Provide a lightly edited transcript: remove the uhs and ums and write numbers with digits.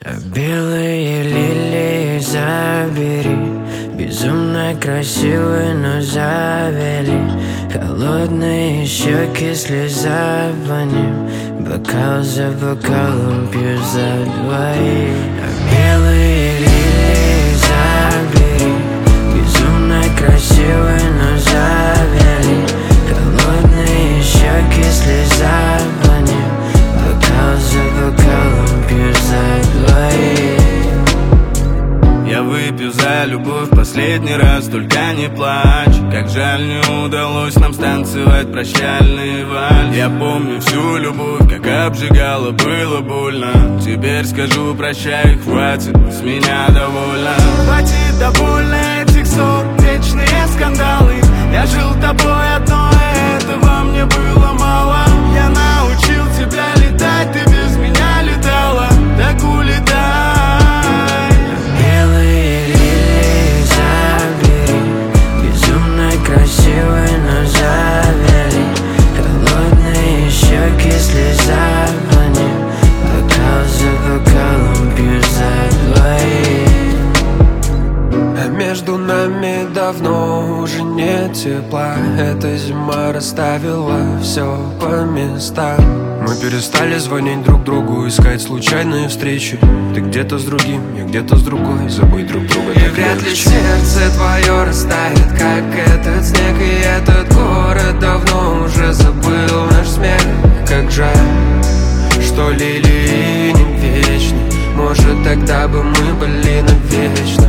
Белые лилии забери, безумно красивые, но завели. Холодные щеки, слеза по ним, бокал за бокалом пью за двоих. Белые лилии забери, безумно красивые, но завели. Холодные щеки, слеза по ним, бокал за бокалом пью за двоих. Я выпью за любовь последний раз, только не плачь. Как жаль, не удалось нам станцевать прощальный вальс. Я помню всю любовь, как обжигала, было больно. Теперь скажу прощай, хватит, с меня довольно. Хватит довольно этих ссор, вечные скандалы. Я жил тобой одной, этого мне было мало. Я научил тебя летать, ты без меня летала. Так улетай. Красивые, но завели. Холодные щеки, слеза по ним, бокал за бокалом пью за двоих. А между нами давно уже нет тепла. Эта зима расставила все по местам. Мы перестали звонить друг другу, искать случайные встречи. Ты где-то с другим, я где-то с другой. Забыть друг друга и вряд ли сердце твое растает, как этот снег. И этот город давно уже забыл наш смех. Как жаль, что лилии не вечны. Может, тогда бы мы были навечно.